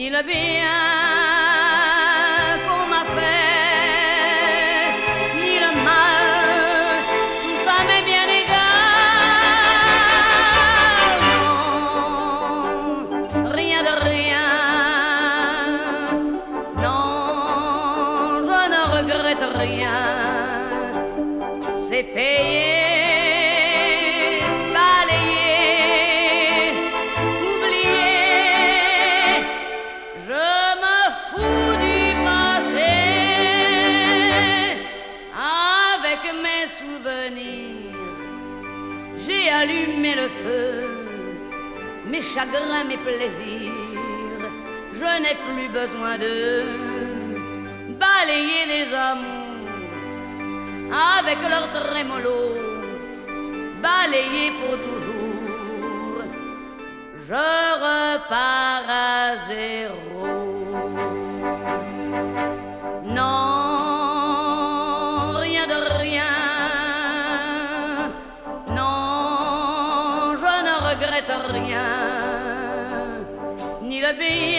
ni le bien qu'on m'a fait, ni le mal, tout ça m'est bien égal. Non, rien de rien, non, je ne regrette rien, c'est payé. J'ai allumé le feu, mes chagrins, mes plaisirs. Je n'ai plus besoin de balayer les amours avec leur trémolo, balayer pour toujours. Je repars à zéro. Non. Rien, ni le bien